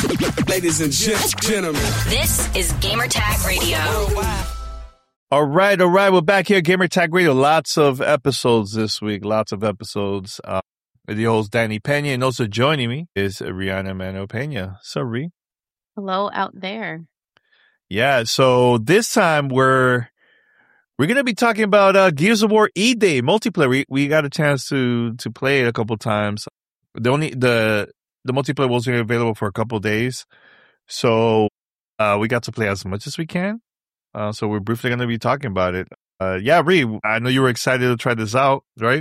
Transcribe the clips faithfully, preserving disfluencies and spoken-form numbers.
Ladies and gentlemen, this is Gamertag Radio. All right, all right. We're back here, Gamertag Radio. Lots of episodes this week. Lots of episodes. Uh, the host, Danny Pena, and also joining me is Rihanna Mano Pena. So, Ree. Hello out there. Yeah, so this time we're we're gonna be talking about uh, Gears of War E-Day multiplayer. We we got a chance to to play it a couple times. The only the the multiplayer was only available for a couple days, so uh, we got to play as much as we can. Uh, so we're briefly going to be talking about it. Uh, yeah, Ree, I know you were excited to try this out, right?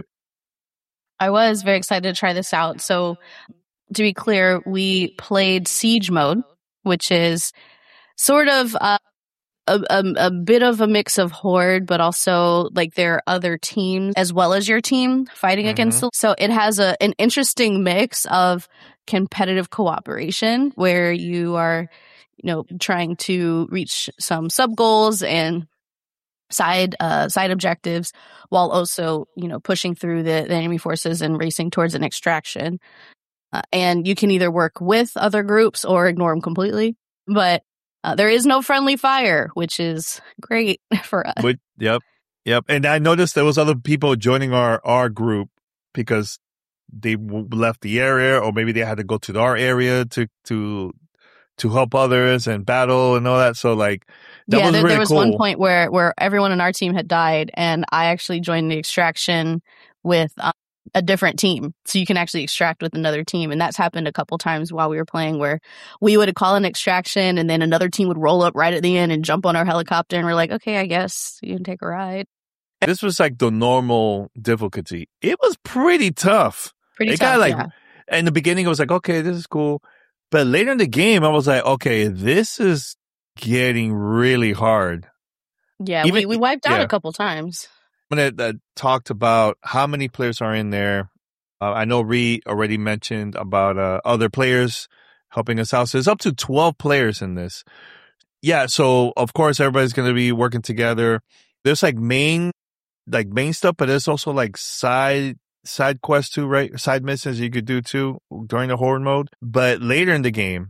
I was very excited to try this out. So to be clear, we played Siege mode, which is sort of uh, a, a, a bit of a mix of Horde, but also like there are other teams as well as your team fighting mm-hmm. against. So it has a an interesting mix of competitive cooperation where you are you know, trying to reach some sub goals and side uh, side objectives while also, you know, pushing through the, the enemy forces and racing towards an extraction. Uh, and you can either work with other groups or ignore them completely. But uh, there is no friendly fire, which is great for us. But, yep, yep. And I noticed there was other people joining our, our group because they left the area, or maybe they had to go to our area to to. to help others and battle and all that. So like, that yeah, was there, really there was cool. one point where, where everyone in our team had died and I actually joined the extraction with um, a different team. So you can actually extract with another team. And that's happened a couple times while we were playing where we would call an extraction and then another team would roll up right at the end and jump on our helicopter. And we're like, okay, I guess you can take a ride. This was like the normal difficulty. It was pretty tough. Pretty it tough, got like, yeah. In the beginning, it was like, okay, this is cool. But later in the game, I was like, okay, this is getting really hard. Yeah, Even, we, we wiped out yeah. a couple times. When it uh, talked about how many players are in there, uh, I know Ree already mentioned about uh, other players helping us out. So there's up to twelve players in this. Yeah, so of course everybody's going to be working together. There's like main, like main stuff, but there's also like side side quests too, right? Side missions you could do too during the Horde mode. But later in the game,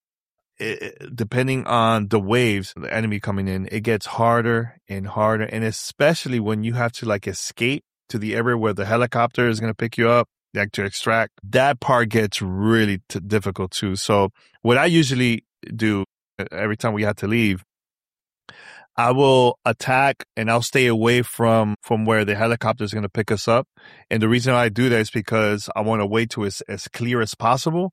it, depending on the waves, the enemy coming in, it gets harder and harder. And especially when you have to like escape to the area where the helicopter is going to pick you up, like to extract, that part gets really t- difficult too. So what I usually do every time we have to leave, I will attack and I'll stay away from, from where the helicopter is going to pick us up. And the reason I do that is because I want to wait till it's as clear as possible.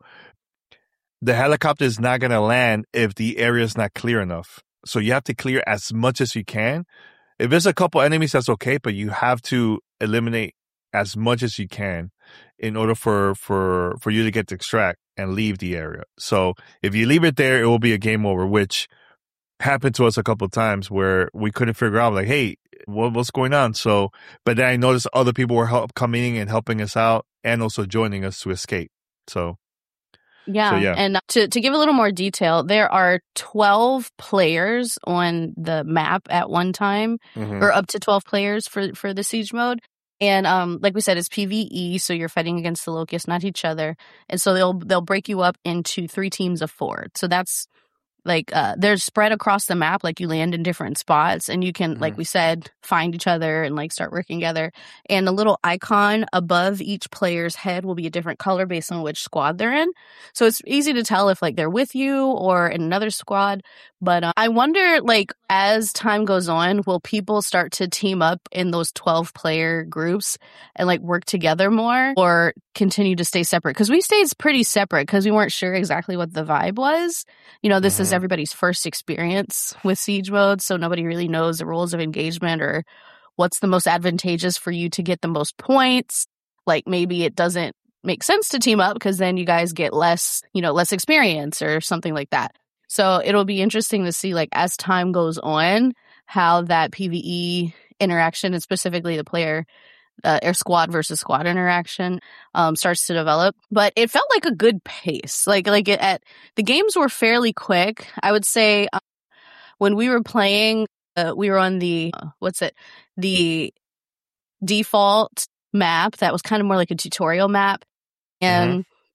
The helicopter is not going to land if the area is not clear enough. So you have to clear as much as you can. If there's a couple enemies, that's okay, but you have to eliminate as much as you can in order for, for, for you to get to extract and leave the area. So if you leave it there, it will be a game over, which happened to us a couple of times where we couldn't figure out, like, hey, what, what's going on? So, but then I noticed other people were help, coming and helping us out and also joining us to escape. So, yeah. So, yeah. And to, to give a little more detail, there are twelve players on the map at one time, mm-hmm. or up to twelve players for, for the siege mode. And um, like we said, it's PvE, so you're fighting against the Locusts, not each other. And so they'll they'll break you up into three teams of four. So that's like uh, they're spread across the map, like you land in different spots and you can, mm-hmm. like we said, find each other and like start working together. And a little icon above each player's head will be a different color based on which squad they're in. So it's easy to tell if like they're with you or in another squad. But uh, I wonder, like, as time goes on, will people start to team up in those twelve player groups and like work together more or continue to stay separate? Because we stayed pretty separate because we weren't sure exactly what the vibe was. You know, this mm-hmm. is everybody's first experience with siege mode, so nobody really knows the rules of engagement or what's the most advantageous for you to get the most points. Like maybe it doesn't make sense to team up because then you guys get less, you know, less experience or something like that. So it'll be interesting to see, like, as time goes on, how that PvE interaction and specifically the player uh, or squad versus squad interaction um, starts to develop. But it felt like a good pace. Like, like it, at the games were fairly quick. I would say um, when we were playing, uh, we were on the uh, what's it, the default map that was kind of more like a tutorial map, and. Mm-hmm.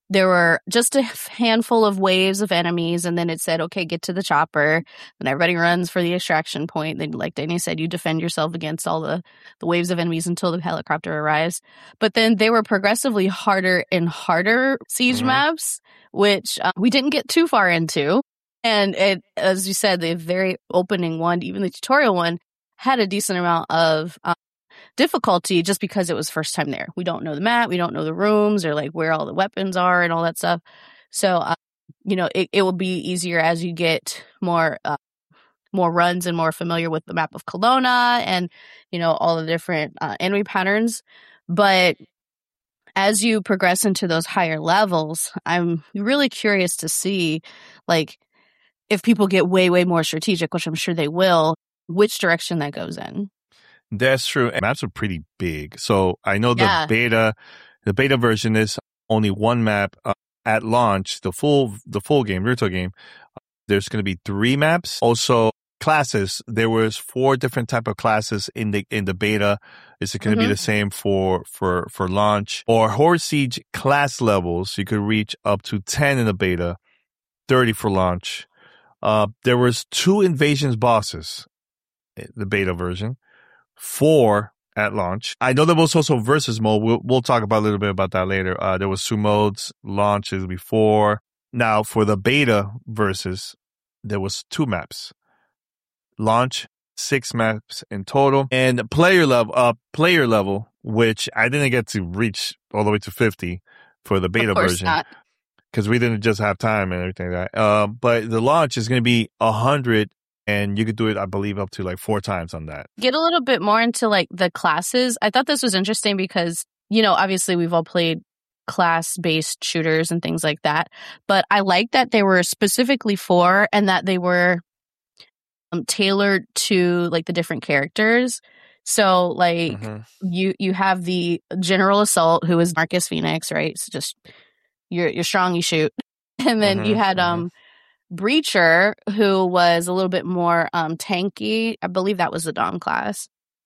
there were just a handful of waves of enemies, and then it said, okay, get to the chopper. And everybody runs for the extraction point. Then, like Danny said, you defend yourself against all the, the waves of enemies until the helicopter arrives. But then they were progressively harder and harder siege mm-hmm. maps, which uh, we didn't get too far into. And it, as you said, the very opening one, even the tutorial one, had a decent amount of um, difficulty just because it was first time there. We don't know the map, we don't know the rooms or like where all the weapons are and all that stuff. So, uh, you know, it, it will be easier as you get more uh, more runs and more familiar with the map of Kelowna and, you know, all the different uh, enemy patterns. But as you progress into those higher levels, I'm really curious to see, like, if people get way, way more strategic, which I'm sure they will, which direction that goes in. That's true. And maps are pretty big. So I know the Yeah. beta, the beta version is only one map uh, at launch. The full, the full game, virtual game, uh, there's going to be three maps. Also, classes. There was four different type of classes in the in the beta. Is it going to Mhm. be the same for for for launch? Or Horde Siege class levels? You could reach up to ten in the beta, thirty for launch. Uh, there was two invasions bosses, the beta version. Four at launch. I know there was also versus mode. We'll, we'll talk about a little bit about that later. Uh, there was two modes, launches before. Now for the beta versus, there was two maps. Launch, six maps in total, and player level, uh, player level, which I didn't get to reach all the way to fifty for the beta Of course version not. because we didn't just have time and everything like that. Uh, but the launch is going to be a hundred. And you could do it, I believe, up to like four times on that. Get a little bit more into like the classes. I thought this was interesting because, you know, obviously we've all played class-based shooters and things like that. But I like that they were specifically for and that they were um, tailored to like the different characters. So like Mhm. you you have the General Assault, who is Marcus Phoenix, right? So just you're you're strong, you shoot. And then you Mhm, had mhm. um Breacher, who was a little bit more um, tanky. I believe that was the Dom class.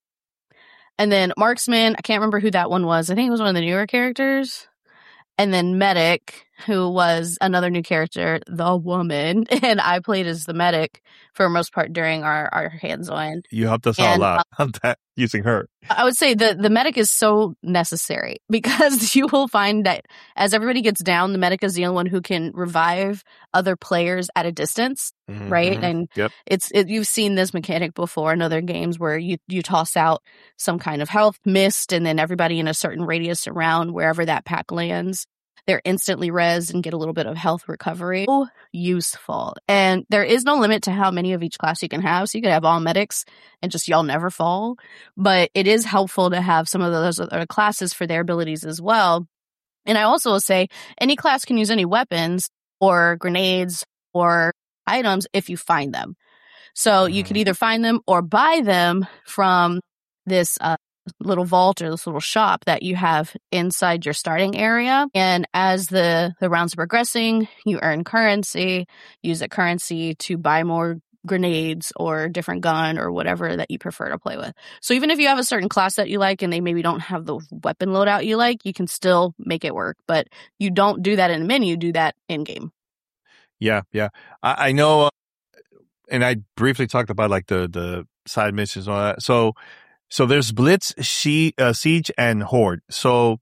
And then Marksman, I can't remember who that one was. I think it was one of the newer characters. And then Medic, who was another new character, the woman. And I played as the Medic for the most part during our, our hands-on. You helped us out And, a lot on that using her. I would say the, the Medic is so necessary because you will find that as everybody gets down, the Medic is the only one who can revive other players at a distance, Mhm, right? mhm. And Yep. it's it, you've seen this mechanic before in other games where you, you toss out some kind of health mist and then everybody in a certain radius around wherever that pack lands, they're instantly rezzed and get a little bit of health recovery. So useful. And there is no limit to how many of each class you can have. So you could have all medics and just y'all never fall. But it is helpful to have some of those other classes for their abilities as well. And I also will say any class can use any weapons or grenades or items if you find them. So you could Mhm. either find them or buy them from this uh, little vault or this little shop that you have inside your starting area. And as the, the rounds are progressing, you earn currency, use that currency to buy more grenades or different gun or whatever that you prefer to play with. So even if you have a certain class that you like and they maybe don't have the weapon loadout you like, you can still make it work. But you don't do that in the menu, you do that in game. Yeah, yeah. I, I know, uh, and I briefly talked about like the, the side missions and all that. So, so there's Blitz, she, uh, Siege, and Horde. So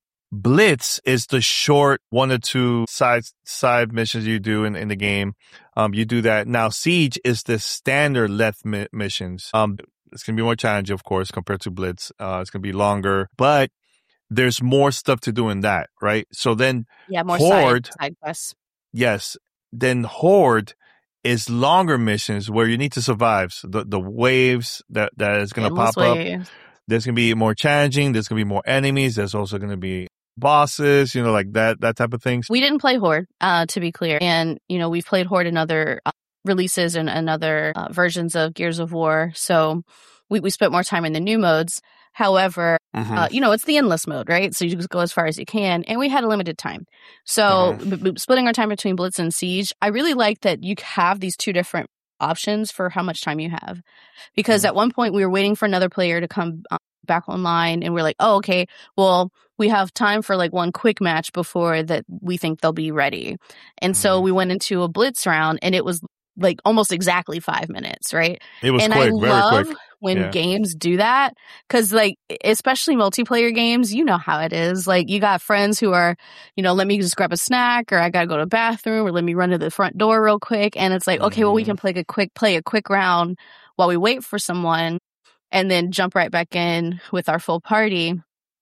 Blitz is the short one or two side side missions you do in, in the game. Um, you do that. Now Siege is the standard length mi- missions. Um, it's gonna be more challenging, of course, compared to Blitz. Uh, it's gonna be longer, but there's more stuff to do in that, right? So then Yeah, more Horde, side, side quests. yes, then Horde is longer missions where you need to survive. So the the waves that that is gonna Endless pop up. waves. There's gonna be more challenging. There's gonna be more enemies. There's also gonna be bosses, you know, like that, that type of things. We didn't play Horde, uh, to be clear. And, you know, we've played Horde in other uh, releases and, and other uh, versions of Gears of War. So we, we spent more time in the new modes. However, Mhm. uh, you know, it's the endless mode, right? So you just go as far as you can. And we had a limited time. So Mhm. b- b- splitting our time between Blitz and Siege, I really like that you have these two different options for how much time you have. Because Mhm. at one point we were waiting for another player to come uh, back online and we're like, oh, okay, well, we have time for like one quick match before that we think they'll be ready. And so Mhm. we went into a blitz round, and it was like almost exactly five minutes, right? It was And quick, I very love quick. when Yeah. games do that, because like especially multiplayer games, you know how it is. Like you got friends who are, you know, let me just grab a snack, or I gotta go to the bathroom, or let me run to the front door real quick. And it's like, okay, well we Mhm. can play a quick play a quick round while we wait for someone, and then jump right back in with our full party.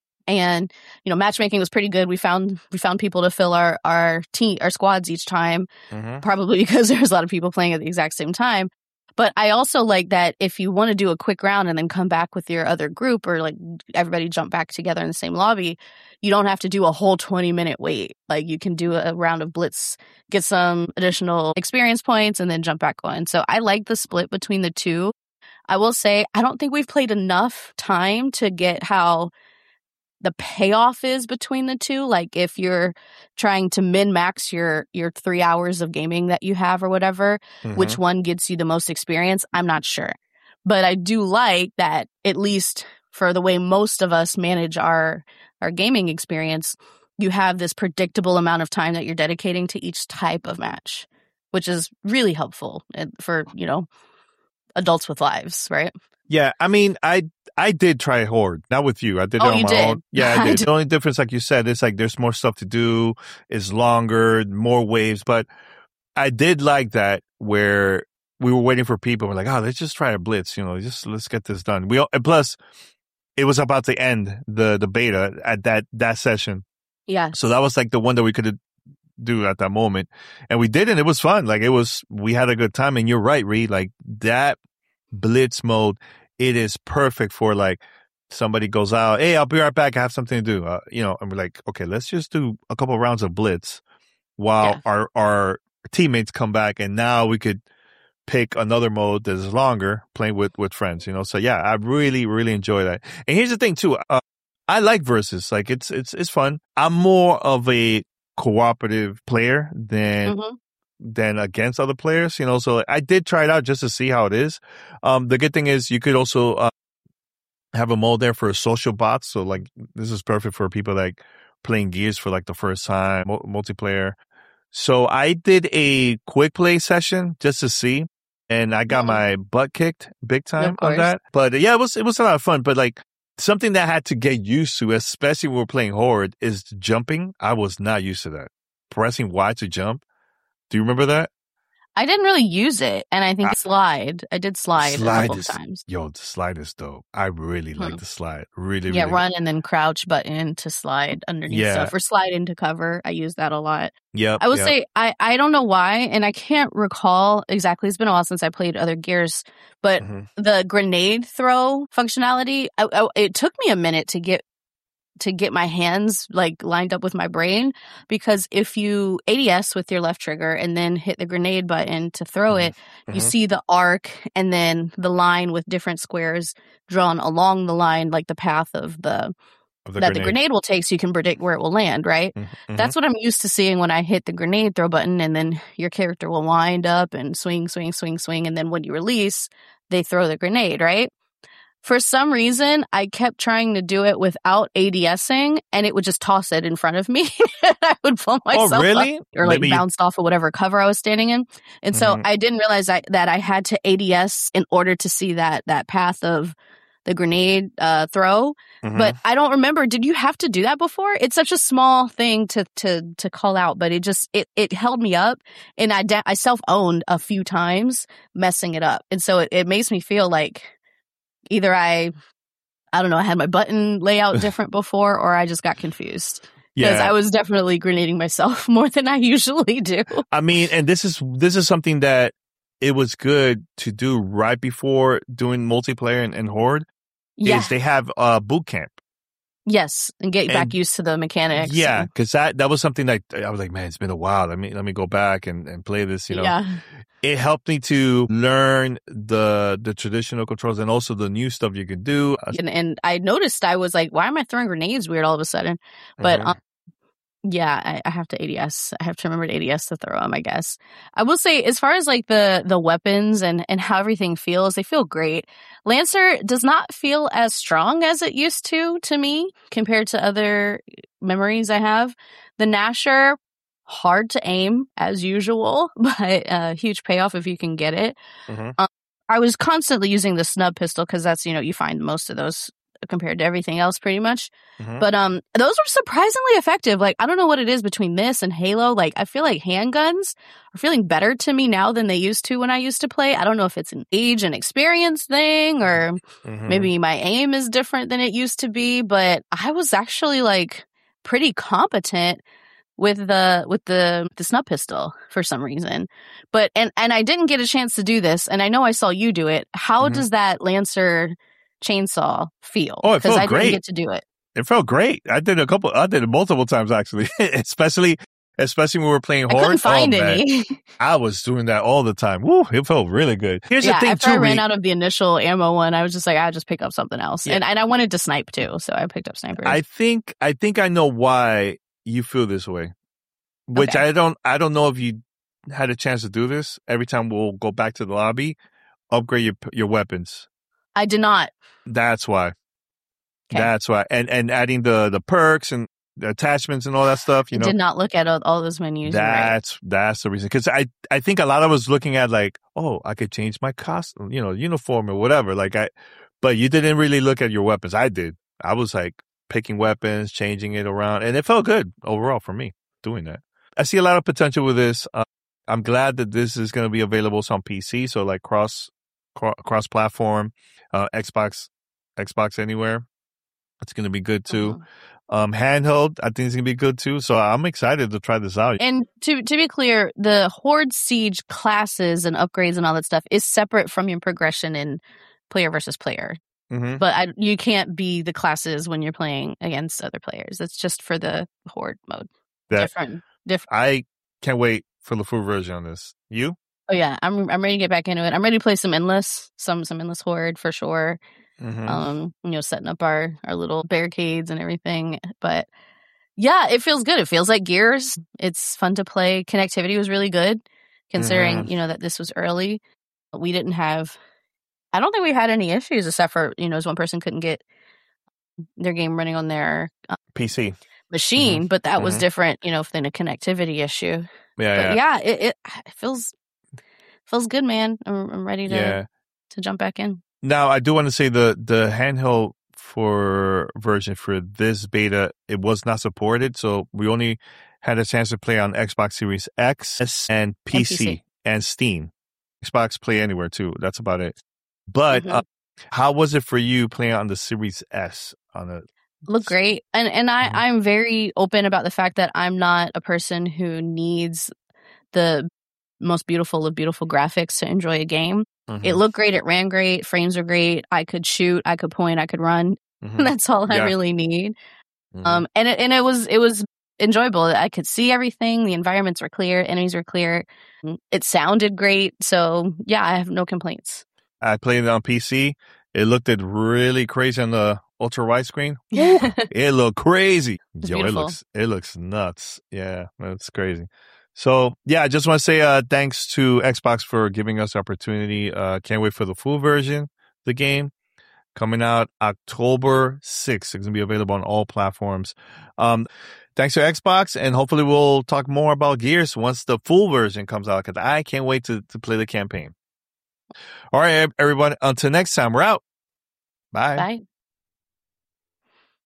And you know, matchmaking was pretty good. We found we found people to fill our our team our squads each time, Mhm. probably because there's a lot of people playing at the exact same time. But I also like that if you want to do a quick round and then come back with your other group, or like everybody jump back together in the same lobby, you don't have to do a whole twenty minute wait. Like you can do a round of blitz, get some additional experience points, and then jump back on. So I like the split between the two. I will say I don't think we've played enough time to get how the payoff is between the two. Like if you're trying to min max your your three hours of gaming that you have or whatever, which Mhm. one gets you the most experience, I'm not sure. But I do like that, at least for the way most of us manage our our gaming experience, you have this predictable amount of time that you're dedicating to each type of match, which is really helpful and- for, you know, adults with lives, right? Yeah, I mean, I I did try Horde, not with you. I did it Oh, on you my did? own. Yeah, I I did. did. The only difference, like you said, is like there's more stuff to do, it's longer, more waves. But I did like that where we were waiting for people. We're like, oh, let's just try a blitz. You know, just let's get this done. We all, and plus, it was about to end the the beta at that that session, Yeah. so that was like the one that we could do at that moment, and we did, and it was fun. Like it was, we had a good time. And you're right, Reed. Like that blitz mode, it is perfect for like somebody goes out, hey, I'll be right back, I have something to do, uh, you know, and we're like, okay, let's just do a couple of rounds of blitz while Yeah. our our teammates come back, and now we could pick another mode that is longer, playing with with friends, you know. So yeah, I really really enjoy that. And here's the thing too, uh, I like versus, like it's it's it's fun. I'm more of a cooperative player than Mhm. than against other players, you know. So I did try it out just to see how it is. Um, the good thing is you could also uh, have a mode there for social bots. So like this is perfect for people like playing Gears for like the first time, mul- multiplayer. So I did a quick play session just to see, and I got Mhm. my butt kicked big time on course. that. But yeah, it was it was a lot of fun. But like something that I had to get used to, especially when we're playing Horde, is jumping. I was not used to that. Pressing Y to jump. Do you remember that? I didn't really use it, and I think I- slide. I did slide, a Slide couple is of times. yo, the slide is dope. I really like Hmm. the slide. Really, Yeah, really. run and then crouch button to slide underneath Yeah. stuff, or slide into cover. I use that a lot. Yep. I would yep. say I, I don't know why, and I can't recall exactly. It's been a while since I played other Gears, but Mhm. the grenade throw functionality, I, I, it took me a minute to get to get my hands like lined up with my brain, because if you A D S with your left trigger and then hit the grenade button to throw Mhm. it, you Mhm. see the arc and then the line with different squares drawn along the line, like the path of the Of the that the grenade. grenade will take, so you can predict where it will land, right? Mhm. Mhm. That's what I'm used to seeing when I hit the grenade throw button, and then your character will wind up and swing, swing, swing, swing, and then when you release, they throw the grenade, right? For some reason, I kept trying to do it without ADSing, and it would just toss it in front of me. I would pull myself Oh, really? up, or like Maybe you- bounced off of whatever cover I was standing in. And so Mhm. I didn't realize I, that I had to A D S in order to see that that path of the grenade uh, throw. Mhm. But I don't remember. Did you have to do that before? It's such a small thing to to to call out, but it just it it held me up, and I de- I self owned a few times messing it up, and so it, it makes me feel like either I I don't know, I had my button layout different before, or I just got confused. Because yeah. I was definitely grenading myself more than I usually do. I mean, and this is this is something that it was good to do right before doing multiplayer and, and Horde. Yeah. Is they have uh boot camp. Yes, and get And- back used to the mechanics. Yeah, and- because that that was something that I was like, man, it's been a while. Let me let me go back and, and play this. You know, yeah. it helped me to learn the the traditional controls and also the new stuff you can do. Uh, And, and I noticed I was like, why am I throwing grenades weird all of a sudden? But mhm. um, Yeah, I, I have to A D S. I have to remember to A D S to throw them, I guess. I will say, as far as like the the weapons and, and how everything feels, they feel great. Lancer does not feel as strong as it used to to me compared to other memories I have. The Gnasher, hard to aim as usual, but a uh, huge payoff if you can get it. Mm-hmm. Um, I was constantly using the snub pistol because that's, you know, you find most of those compared to everything else pretty much. Mm-hmm. But um, those were surprisingly effective. Like, I don't know what it is between this and Halo. Like, I feel like handguns are feeling better to me now than they used to when I used to play. I don't know if it's an age and experience thing or mm-hmm. maybe my aim is different than it used to be. But I was actually like pretty competent with the with the the snub pistol for some reason. But and and I didn't get a chance to do this, and I know I saw you do it. How mm-hmm. does that Lancer chainsaw feel? Oh, it felt I great. Didn't get to do it. It felt great. I did a couple. I did it multiple times actually, especially especially when we were playing Horde. I couldn't find oh, any. I was doing that all the time. Woo! It felt really good. Here's yeah, the thing after too. I ran we, out of the initial ammo one, I was just like, I just pick up something else, yeah. and and I wanted to snipe too, so I picked up sniper. I think I think I know why you feel this way. Which okay. I don't I don't know if you had a chance to do this. Every time we'll go back to the lobby, upgrade your your weapons. I did not. That's why. Okay. That's why. And and adding the, the perks and the attachments and all that stuff. You I know, did not look at all, all those menus. That's right. that's the reason. Because I, I think a lot of us looking at like, oh, I could change my costume, you know, uniform or whatever. Like I, but you didn't really look at your weapons. I did. I was like picking weapons, changing it around, and it felt good overall for me doing that. I see a lot of potential with this. Uh, I'm glad that this is going to be available on P C, so like cross cro- cross platform, uh, Xbox, Xbox Anywhere. It's going to be good too. Uh-huh. Um, handheld, I think it's going to be good too. So I'm excited to try this out. And to to be clear, the Horde Siege classes and upgrades and all that stuff is separate from your progression in player versus player. Mm-hmm. But I, you can't be the classes when you're playing against other players. It's just for the Horde mode. That, Different. Different. I can't wait for the full version on this. You? Oh yeah, I'm I'm ready to get back into it. I'm ready to play some endless, some some endless Horde for sure. Mm-hmm. Um, you know, setting up our our little barricades and everything. But yeah, it feels good. It feels like Gears. It's fun to play. Connectivity was really good, considering mm-hmm. you know that this was early. We didn't have. I don't think we had any issues except for you know, as one person couldn't get their game running on their uh, P C. machine, mm-hmm. but that mm-hmm. was different, you know, than a connectivity issue. Yeah, but yeah, yeah it, it it feels feels good, man. I'm, I'm ready to yeah. to jump back in. Now, I do want to say the the handheld for version for this beta, it was not supported, so we only had a chance to play on Xbox Series X and P C and, P C. and Steam. Xbox Play Anywhere too. That's about it. But mm-hmm. uh, how was it for you playing on the Series S on the Look great. And and I, mm-hmm. I'm very open about the fact that I'm not a person who needs the most beautiful of beautiful graphics to enjoy a game. Mm-hmm. It looked great. It ran great. Frames are great. I could shoot. I could point. I could run. Mm-hmm. That's all yeah. I really need. Mm-hmm. Um, and it and it was it was enjoyable. I could see everything. The environments were clear. Enemies were clear. It sounded great. So yeah, I have no complaints. I played it on P C. It looked really crazy on the ultra wide screen. It looked crazy. It's Yo, beautiful. it looks it looks nuts. Yeah, that's crazy. So yeah, I just want to say uh, thanks to Xbox for giving us the opportunity. Uh, can't wait for the full version of the game coming out October sixth. It's gonna be available on all platforms. Um, thanks to Xbox, and hopefully we'll talk more about Gears once the full version comes out. Because I can't wait to to play the campaign. All right, everyone. Until next time, we're out. Bye. Bye.